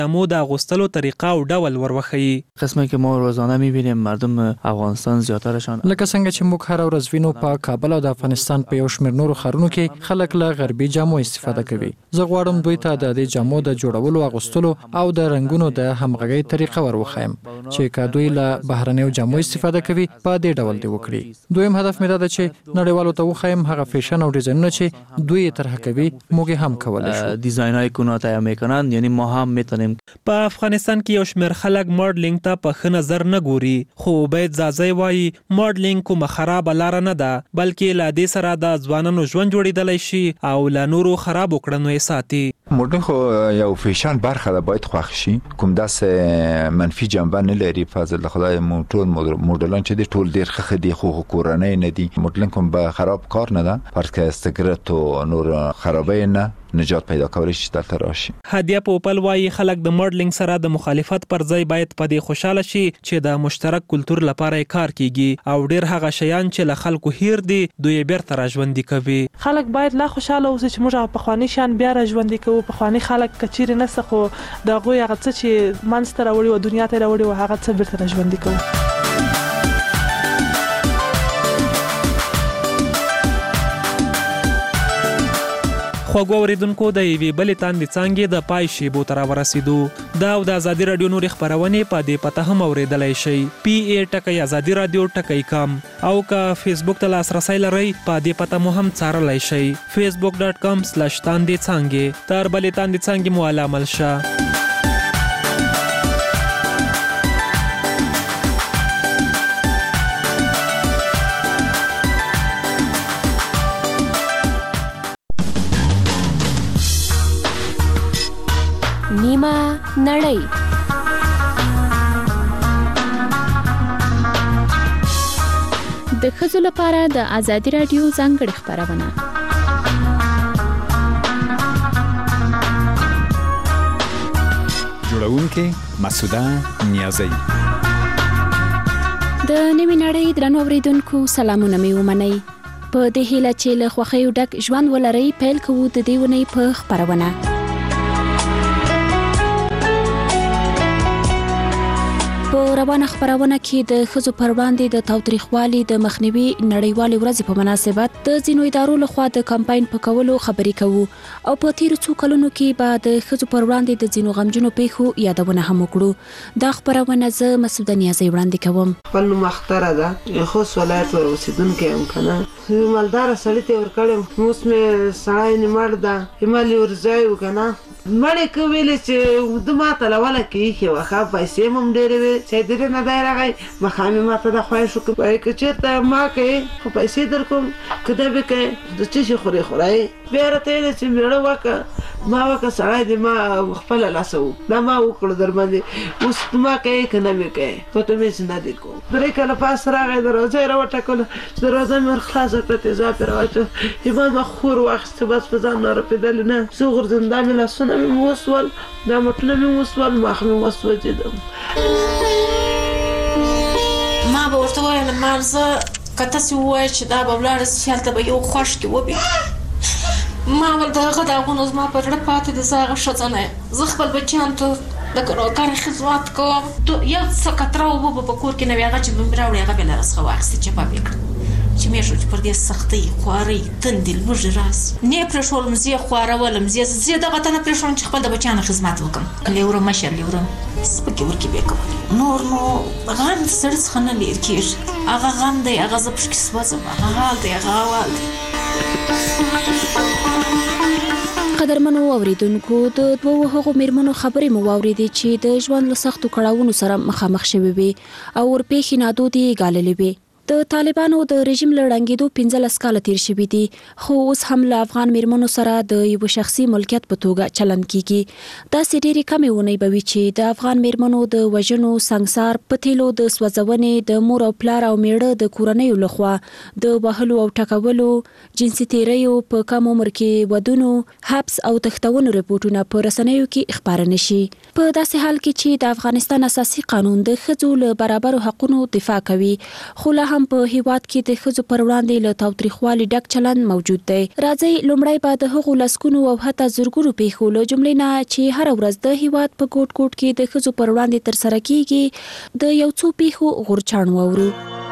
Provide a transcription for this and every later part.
جامو د اغوستلو طریقه او ډول وروښيي. قسمه که ما روزانه می‌بینیم مردم افغانستان زیاترشان لکه څنګه چې موږ هر ورځ وینو په کابل او د افغانستان په یو شمېر نورو ښارونو کې خلک له غربي جامو استفاده کوي. زه غواړم دوی ته د دې جامو د جوړولو اغوستلو او د رنګونو د همغږۍ طریقه وروښیم چې که دوی له بهرنیو جامو استفاده کوي په دې ډول دی وکړي. دویم هدف مې دا ده چې نړیوالو ته وښیم هغه فیشن او ډیزاینونه چې دوی طرح کوي موږ هم کولی شو. دیزاین‌های کناته میکنن، یعنی ما هم میتونیم. په افغانستان کې یو شمېر خلک ماډلینګ ته په ښه نظر نه ګوري، خو باید زازی وایي ماډلینګ کومه خرابه لاره نه ده، بلکې له دې سره د ځوانانو ژوند جوړېدلی شي او له نورو خرابو کړنو یې ساتي. ماډلینګ خو یو فیشن برخه ده، باید خوښ شي. کوم داسې منفي جنبه نه لري. فضل خدای ټول ماډلان چې دي ټول ډېر ښه دي، خو کورنۍ نه دي. ماډلینګ کوم به خراب کار نه ده، فرض که سیګرټ او نور خرابې نه نجات پیدا کولی شي دلته راشي. هدیه پوپل وایي خلک د ماډلینګ سره د مخالفت پر ځای باید په دې خوشاله شي چې د مشترک کلتور لپاره کار کیږي او ډیر هغه شیان چې له خلکو هیر دي دوی بیرته راژوندي کوي. خلک باید لا خوشاله اوسي چې موږ په خواني شان بیا راژوندي کوو. په خواني خلک کچیر نه سخو د غوي هغه څه چې منستر وړي او دنیا ته راوړي او هغه څه بیرته راژوندي کوو. خوږو اوریدونکو د یوې بلې تاندې څانګې د پای شیبو ته راورسېدو. دا او د ازادي راډیو نورې خپرونې په دې پته هم اورېدلی شئ. PA @ازادي راډیو .com او که فیسبوک ته لاسرسی لرئ په دې پته مو هم څارلی شئ. facebook.com/تاندې څانګې. تر بلې تاندې څانګې مو علامل شه. نیمه نړۍ. د ښځو لپاره د ازادي راډیو ځانګړې خپرونه. جوړونکې مسعوده نیازی. د نیمه نړۍ درنو اوریدونکو سلامونه مې ومنئ. په دې هیله چې له خوښیو ډک ژوند ولرئ پیل کوو د دې ونې په خپرونه. په روانه خپرونه کې د ښځو پر وړاندې د تاوتریخوالي د مخنیوي نړیوالې ورځې په مناسبت د ځینو ادارو لخوا د کمپاین په کولو خبرې کوو او په تیرو څو کلونو کې به د ښځو پر وړاندې د ځینو غمجنو پیښو یادونه هم وکړو. دا خپرونه زه مسعوده نیازی وړاندې کوم. خپل نوم اختره ده، خوست ولایت ور اوسېدونکی یم که نه. مالداره سړي ته ورکړی اوس مې سړی مړ ده، همالې ورځای و که نه. مړې که ویلې چې ده ما ته لوله کې ایښې وه، ښه پیسې هم ډېرې وې. سیدرې نه دی راغی، مخامې ما ته د خوښ وکړ که چېرته ما کوې خو پیسې در کوم، که ده به کوې د څه شي خورې خورایې. بیا راته ویلې چې مېړه وکړه ما وکړه سړی دی ما خپله لاسه و دا ما وکړو در باندې اوس ما کوې که نه مې کوې پته مې چې نه دی کوم. 3 کاله پاس راغی دروازه یې راوټکله، دروازه مې ور خلاصه کړه، تیزاب یې راواچو، ایمان به خور واخیسته، بس په ځان نه رپېدلې نه. زه غورځېدم، دا مې لاسونه مې وسول، دا مټونه مې وسول، مخ مې وسوځېدم. ما به ورته ویل مارزه که تاسې ووایئ چې دا به ولاړه سي هلته به یو خوښ کې وبي. ما ول د هغه داغونه زما په زړه پاتې دي، زه هغه ښځه نه یم. زه خپل بچیانو ته لکه نوکرې خدمت کوم. یو څه کتره اوبه به په کور کې نه وي، هغه چې به مې راوړي هغه به یې له راڅخه واخیستې چپه مې کړه چې مې شو چې پر دې سختۍ خوارۍ تندې لوږې راسي. نه یې پرېښولم، زه یې خوارولم، زه دغه ته نه پرېښولم چې خپل د بچیانو خدمت وکړم. لیوره مشر لیوره سپکې ورکې بې کولې. نور نو غم د سړي څخه نه لرې کېږي. هغه غم دی، هغه زه پشکې سوځم، هغه حال دی، هغه احوال دی. قدرمنو اوریدونکو، د دوو هغو میرمنو خبرې مو واورېدې چې د ژوند له سختو کړاوونو سره مخامخ شوې وې او ورپېښې نادودې یې ګاللې وې. د طالبانو د رژیم له ړنګېدو 15 کاله تیر شوي دي، خو اوس هم له افغان میرمنو سره د یو شخصي ملکیت په توګه چلند کیږي. داسې ډېرې کمې اونۍ به وي چې د افغان میرمنو د وژنو، سنګسار، پتیلو د سوځونې، د مور او پلار او میړه د کورنیو لخوا د وهلو او ټکولو، جنسي تیریو، په کم عمر کې ودونو، حبس او تښتونو رپورټونه په رسنیو کې خپاره نشي. په داسې حال کې چې د افغانستان اساسي قانون د ښځو له برابرو حقونو دفاع کوي، خو لا هم هم په هیواد کې د ښځو پر وړاندې له تاوتریخوالي ډک چلند موجود دی. راځئ لومړی به د هغو لسګونو او حتی زرګونو پیښو له جملې نه چې هره ورځ د هیواد په ګوټ ګوټ کې د ښځو پر وړاندې ترسره کیږي د یو څو پیښو غورچاڼ واورو.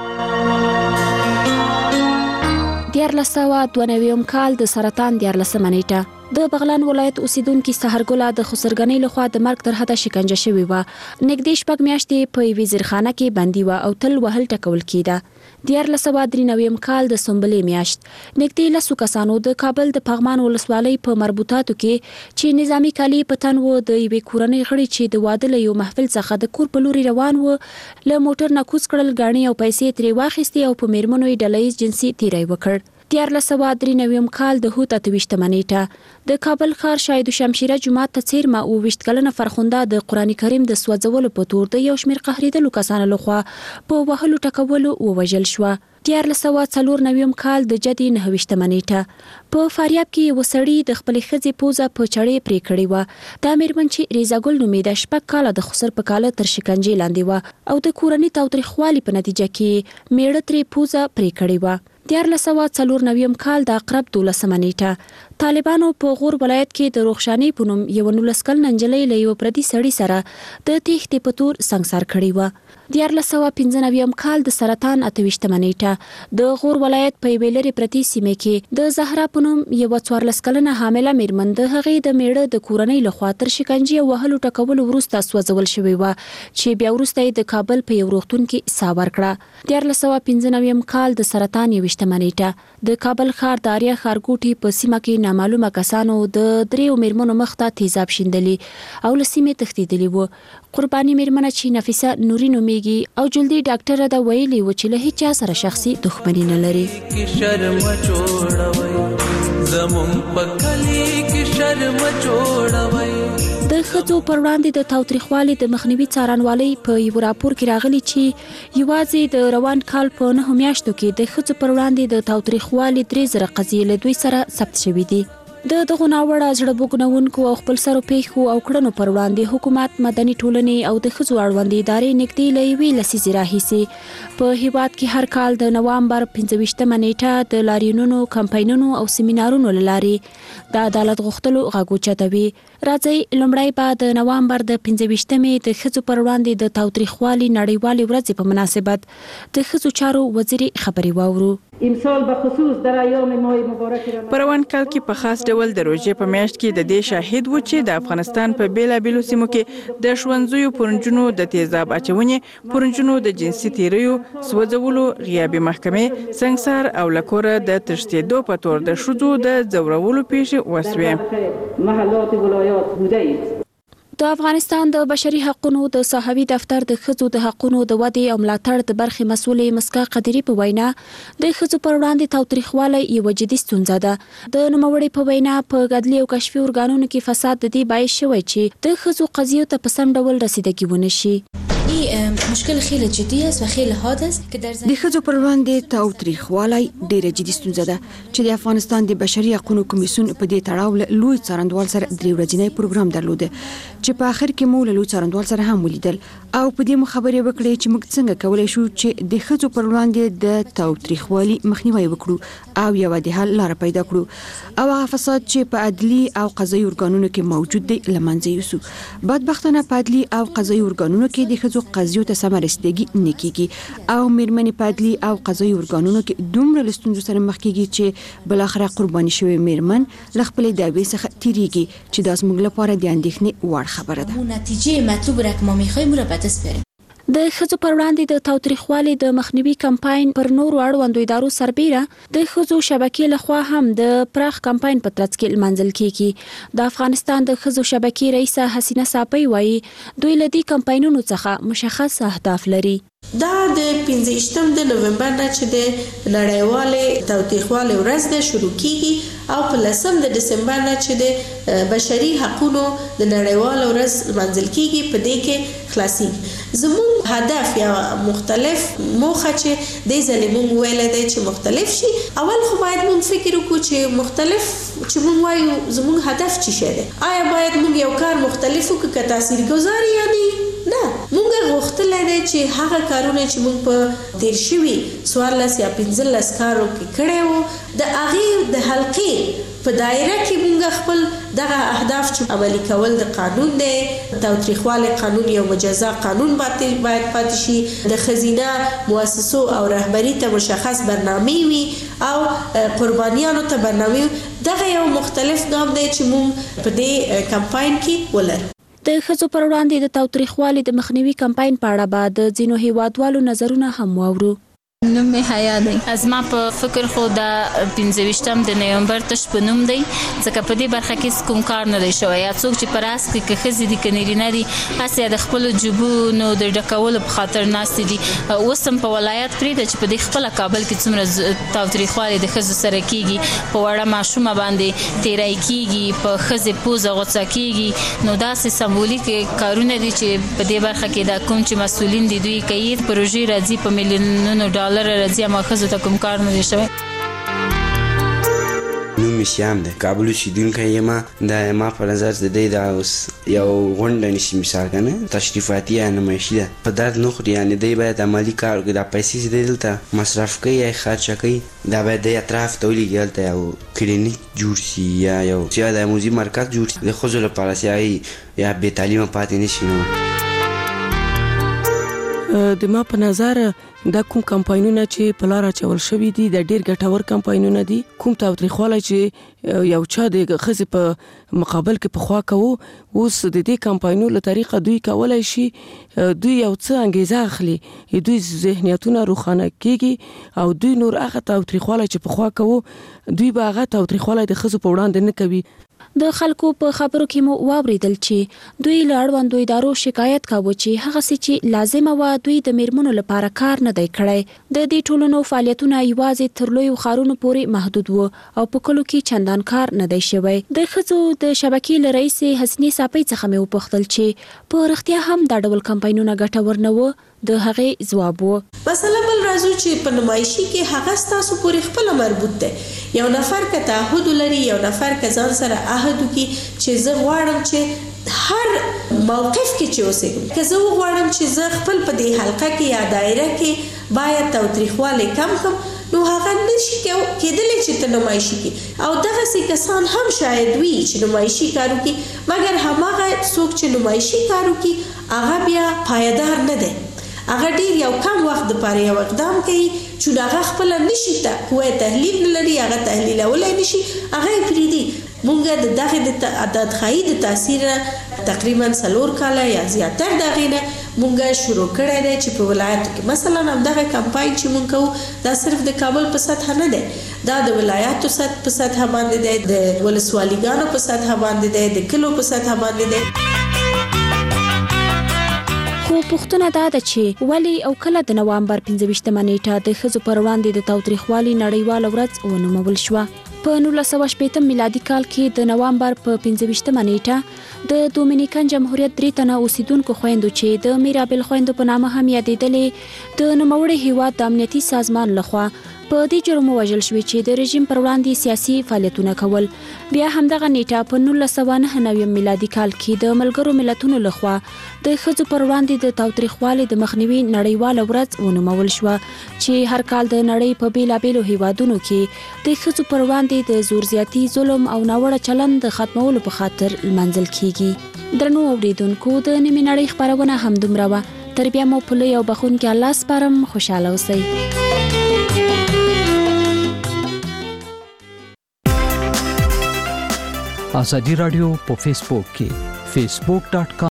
1992 کال د سرطان 14مه نیټه د بغلان ولایت اوسیدونکو سحرګله د خسرګنۍ لخوا د مرګ تر حده شکنجه شوې و. نږدې شپږ میاشتې په یوې زیرخانه کې بندي و او تل وهل ټکول کېده. 1993 کال د سنبلې میاشت نږدې لسو کسانو د کابل د پغمان ولسوالۍ په مربوطاتو کې چې نظامی کالي په تن و د یوې کورنۍ غړي چې د واده له یو محفل څخه د کور په لوري روان و له موټر نه کوز کړل، ګاڼې او پیسې ترې واخیستې او په میرمنو یې ډلهییز جنسي تیری وکړ. 1993 کال د هوت 28مه نیټه د کابل ښار شاهد شمشیره جومات ته څیرمه 29 کلنه فرخنده د قرآن کریم د سوځولو په تور د یو شمېر قهرېدلو کسانو لخوا په وهلو ټکولو ووژل شوه. 1994 کال د جدي 29مه نیټه په فاریاب کې یو سړی د خپلې ښځې پوزه په چړې پرې کړې وه. دا میرمن چې ریزاګل نومېده 6 کاله د خسر په کاله تر شکنجې لاندې وه او د کورني تاوتریخوالي په نتیجه کې میړه ترې پوزه پرې کړې وه. 1994 کال د عقرب 12مه نیټه طالبانو په غور ولایت کې د روښاني په نوم یو 19 کلنه نجلۍ له یو پردي سړي سره د تېښتې په تور سنګسار کړی و. 1995 کال د سرطان 28مه نیټه د غور ولایت په یوې لرې پرتې سیمې کې د زهرا په نوم یو 14 کلنه حامله میرمن د هغې د میړه د کورنۍ لخوا تر شکنجې او وهلو ټکولو وروسته سوځول شوې وه چې بیا وروسته یې د کابل په یو روغتون کې ساه ورکړه. 1995 کال د سرطان 28مه نیټه د کابل ښار د آریا ښارګوټي په سیمه کې نامعلومه کسانو د 3 میرمنو مخ ته تیزاب شیندلي او له سیمې تښتېدلي وو. قرباني میرمنه چې نفیسه نوري نومیږي او جلدی ډاکټره دا ویلي و چې له هیڅ چا سره شخصي دښمني نه لري. د ښځو پر وړاندې د تاوتریخوالي د مخنیوي څارنوالۍ په یو راپور کې راغلي چې یوازې د روان کال په 9 میاشتو کې د ښځو پر وړاندې د تاوتریخوالي 3000 قضیې له دوی سره ثبت شوې دي. د دغو ناوړه زړه بوږنونکو او خپل سرو پیښو او کړنو پر وړاندې حکومت، مدني ټولنې او د ښځو اړوندې ادارې نږدې له یوې لسیزې راهیسې په هیواد کې هر کال د نوامبر 25مه نیټه د لاریونونو، کمپاینونو او سیمینارونو له لارې د عدالت غوښتلو غږ اوچتوي. راځئ لومړی به د نوامبر د 25مې د ښځو پر وړاندې د تاوتریخوالي نړیوالې ورځې په مناسبت د ښځو چارو وزیرې خبرې واورو. امسال به خصوص در ایام ماه مبارک په روان کال کې په خاص ډول د روژې په میاشت کې د دې شاهد و چې د افغانستان په بیلابیلو سیمو کې د ښوونځیو پرنجونو د تیزاب اچونې، پرنجونو د جنسي تیریو، سوځولو، غیابي محکمې، سنګسار او له کوره د تښتېدو په تور د ښځو د ځورولو پیښې وسوې. محلات ولایات بوده اید. د افغانستان د بشري حقوقو د صحوي دفتر د ښځو د حقوقو د ودې او ملاتړ د برخې مسؤلې مسکا قدري په وینا د ښځو پر وړاندې تاوتریخوالی یو جدي ستونزه ده. د نوموړې په وینا په عدلي او کشفي ارګانونو کې فساد د دې باعث شوی چې د ښځو قضیو ته په سم ډول رسیدګي ونشي. مشکل خیلی جدی است و خیلی حاد است که در د ښځو پر وړاندې تاوتریخوالی ډیره جدي ستونزه ده چې د افغانستان د بشري حقوقو کمیسیون په دې تړاو له لوی څارندوال سره 3 ورځنی پروګرام درلود چې په اخر کې مو له لوی څارندوال سره هم ولیدل او په دې مو خبرې وکړې چې موږ څنګه کولای شو چې د ښځو پر وړاندې د تاوتریخوالي مخنیوي وکړو او یو د حل لار پیدا کړو او هغه فساد چې په عدلي او قضایي ارګانونو کې موجود دی لمنځه یوسو. بدبختانه په عدلي او قضایي ارګانونو کې د ښځو قضیو ته سمه رسیدګي نه کیږي او میرمنې په عدلي او قضایي ارګانونو کې دومره له ستونزو سره مخ کیږي چې بالاخره قرباني شوی میرمن له خپلې دعوې څخه تیریږي چې دا زموږ لپاره د اندېښنې وړ خبره ده. نتیجه مطلوب را که ما میخوایم را به دست بیاریم. د ښځو پر وړاندې د تاوتریخوالي د مخنیوي کمپاین پر نورو اړوندو ادارو سربیره د ښځو شبکې لخوا هم د پراخ کمپاین په ترڅ کې لمانځل کیږي. د افغانستان د ښځو شبکې رئیسه حسینه صافی وایي دوی له دې کمپاینونو څخه مشخص اهداف لري. دا د 15 د نومبر نه چې د نړیوالې تاوتریخوالي ورځ ده شروع کیږي او په 10 د دسمبر نه چې د بشري حقوقو د نړیوال ورځ منځل کیږي په دې کې خلاصي. زموږ هدف یا مختلف موخه چې د ظلمون ویل دی چې مختلف شي. اول خو باید مون فکر وکړو چې مختلف چې مون وایو زموږ هدف چی شه ده. آیا باید مون یو کار مختلف وکړو که تاثیرګذار یا نه؟ مونږ غوښتل دی چې هغه کارونه چې موږ په تیر شوي 14 یا 15 کارو کې کړی وو د هغې د حلقې په دایره کې موږ خپل دغه اهداف چې عملي کول د قانون دی تاوتریخوالی قانون یو مجزا قانون باید پاتې شي د ښځینه مؤسسو او رهبري ته مشخص برنامې وي او قربانیانو ته برنامې وي دغه یو مختلف ګام دی چې موږ په دې کمپاین کې ولرو. د ښځو پر وړاندې د تاوتریخوالي د مخنیوي کمپاین په اړه به د ځینو هیوادوالو نظرونه هم واورو. نوم می حیا دی. از ما په فکر خو د 15 د نومبر تش په نوم دی ځکه په دې برخه کې کوم کار نه دی شوی. یا څوک چې پراس کې خزي دي کنيري نه دي هڅه د خپل جوبونو د ډکول په خاطر ناست دي. اوسم په ولایت پرې د چې په دې خپل کابل کې څومره تاوتریخوالي د خزو سره کیږي په وړه ماشومه باندې تیرای کیږي په خزي پوزه غوڅه کیږي نو داسې سمبولیک کارونه دي چې په دې برخه کې د کوم چې مسولین دي دوی کوي پروژې راځي په میلیونونو ډالر راځي ما خزو ته کوم کار نه دی شوی. نوم شیام ده کابل اوسیدونکی یم. دا ما په نظر د دې دا اوس یو غونډه نشي مثال کنه تشریفاتي یا نمایشي ده په درد نه خوري یعنی دی باید عملی کار وکړي. دا پیسې چې دی دلته مصرف کوي یا خرچ کوي دا باید د اطراف ته ولیږي هلته یو کلینیک جوړ شي یا یو د موزي مرکز جوړ شي د ښځو لپاره چې یا بې تعلیمه پاتې نه شي. نو د ما په نظر دا کوم کمپاینونه چې په لار اچول شوي دي د ډیر ګټور کمپاینونه دي. کوم تاوتریخوالی چې یو چا د ښځې په مقابل کې پخوا کوو اوس د دې کمپاینونو له طریقه دوی کولی شي دوی یو څه انګیزه اخلي دوی ذهنیتونه روښانه کیږي او دوی نور هغه تاوتریخوالی چې پخوا کوو دوی به هغه تاوتریخوالی د ښځو په وړاندې نه کوي. د خلکو په خبرو کې مو واوریدل چې دوی له اړوندو ادارو شکایت کاوه چې هغه څه چې لازمه وه دوی د میرمنو لپاره کار نه دی کړی. د دې ټولنو فعالیتونه یوازې تر لویو ښارونو پورې محدود وو او په کلو کې چندان کار نه دی شوی. د ښځو د شبکې له رئیسې حسنې صافۍ څخه مې وپوښتل چې په رښتیا هم دا ډول کمپاینونه ګټور نه وو. د هغې ځواب وو مثلا بل راځو چې په نمایشي کې هغه ستاسو پورې خپل مربوط دی. یو نفر که تعهد لري یو نفر که ځان سره عهد وکړي چې زه غواړم چې هر موقف کې چې اوسېږم که زه وغواړم چې زه خپل په دې حلقه کې یا دایره کې باید تاوتریخوالی کم کړم نو هغه نشي کېدلی چې ته نمایشي کې او دغسې کسان هم شاید وي چې نمایشي کار وکړي مګر هماغه څوک چې نمایشي کار وکړي هغه بیا پایدار نه دی. هغه ډیر یو کم وخت دپاره یو اقدام کوي چې هغه خپله نشي قوه تحلیل نه لري هغه تحلیلولی نشي هغه یې پرېږدي. موږ د دغې د عددخایي د تاثیر تقریبا 4 کاله یا زیاتر د هغې نه موږ شروع کړی دی چې په ولایاتو کې مثلا همدغه کمپاین چې موږ کوو دا صرف د کابل په سطحه نه دی دا د ولایاتو په سطحه باندې دی د ولسوالیګانو په سطحه باندې دی د کلو په سطحه باندې دی. خو پوښتنه دا ده چې ولې او کله د نوامبر 15مه نیټه د ښځو پر وړاندې د تاوتریخوالي نړیواله ورځ ونومول شوه. په 1960 میلادي کال کې د نوامبر په 15مه نیټه د دومینیکن جمهوریت 3 تنه اوسیدونکو خویندو چې د میرابل خویندو په نامه هم یادېدلې د نوموړي هیواد د امنیتي سازمان لخوا په دې جرم وژل شوې چې د رژیم پر وړاندې سیاسي فعالیتونه کول. بیا همدغه نیټه په 1999 میلادي کال کې د ملګرو ملتونو لخوا د ښځو پر وړاندې د تاوتریخوالي د مخنیوي نړیواله ورځ ونومول شوه چې هر کال د نړۍ په بیلابیلو هیوادونو کې د ښځو پر وړاندې د زور زیاتي ظلم او ناوړه چلند د ختمولو په خاطر لمانځل کیږي. درنو اوریدونکو د نیمې نړۍ خپرونه همدومره وه. تر بیا مو په لوی او بخښونکي الله سپارم. خوشحاله اوسئ. ازادي رادیو په فیسبوک کې facebook.com